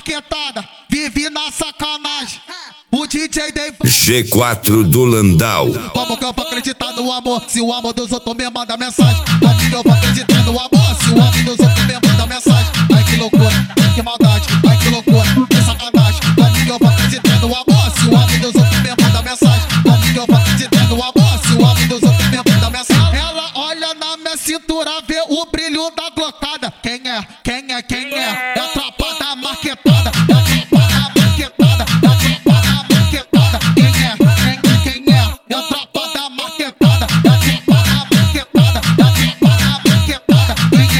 marquetada, vive na sacanagem. O DJ Dave G4 do Landau. Como que eu vou acreditar no amor se o amor dos outros me manda mensagem? Como que eu vou acreditar no amor se o amor dos outros me manda mensagem? Ai que loucura, que maldade, ai que loucura, que sacanagem. Como que eu vou acreditar no amor se o amor dos outros me manda mensagem? Como que eu vou acreditar no amor se o amor dos outros me manda mensagem? Ela olha na minha cintura, vê o brilho da glocada. Quem é? Quem é? Quem é? É a tropa da marquetada, é a tropa da marquetada, é a tropa da marquetada. Quem é? Quem é? É a tropa da marquetada, é a tropa da marquetada, é a tropa da marquetada. Quem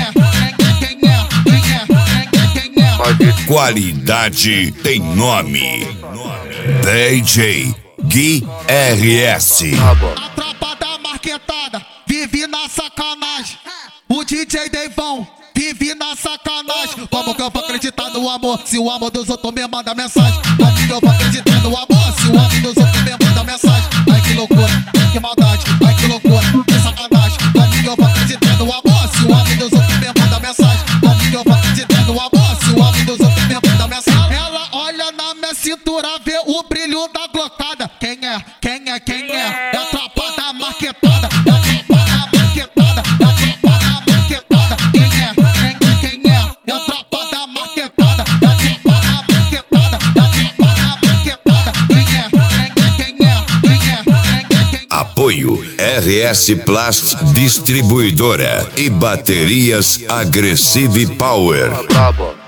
é? Qualidade tem nome. DJ Gui RS. A tropa da marquetada vive na sacanagem. O DJ Deivão vive na sacanagem. Como que eu vou acreditar no amor se o amor dos outros me manda mensagem? Como que eu vou acreditar no amor se o amor dos outros me manda mensagem? Ai que loucura, que maldade, ai que loucura, que sacanagem. Como que eu vou acreditar no amor se o amor dos outros me manda mensagem? Como que eu vou acreditar no amor se o amor dos outros me manda mensagem? Ela olha na minha cintura, vê o brilho da glocada. Quem é? Quem é? Quem é? É a tropa da marquetada, é a tropa da marquetada, é a tropa da marquetada. Quem é? Quem é? É a tropa da marquetada, é a tropa da marquetada, é a tropa da marquetada. Quem é? Apoio RS Plast Distribuidora e Baterias Aggressive Power. Brabo.